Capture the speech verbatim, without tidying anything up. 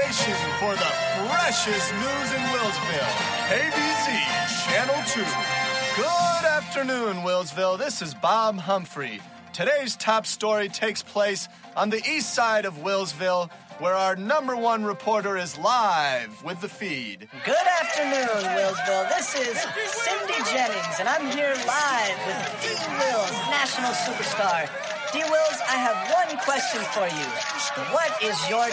station for the freshest news in Willsville. K B Z Channel two. Good afternoon, Willsville. This is Bob Humphrey. Today's top story takes place on the east side of Willsville, where our number one reporter is live with the feed. Good afternoon, Willsville. This is Cindy Jennings, and I'm here live with D. Wills, national superstar. D. Wills, I have one question for you. What is your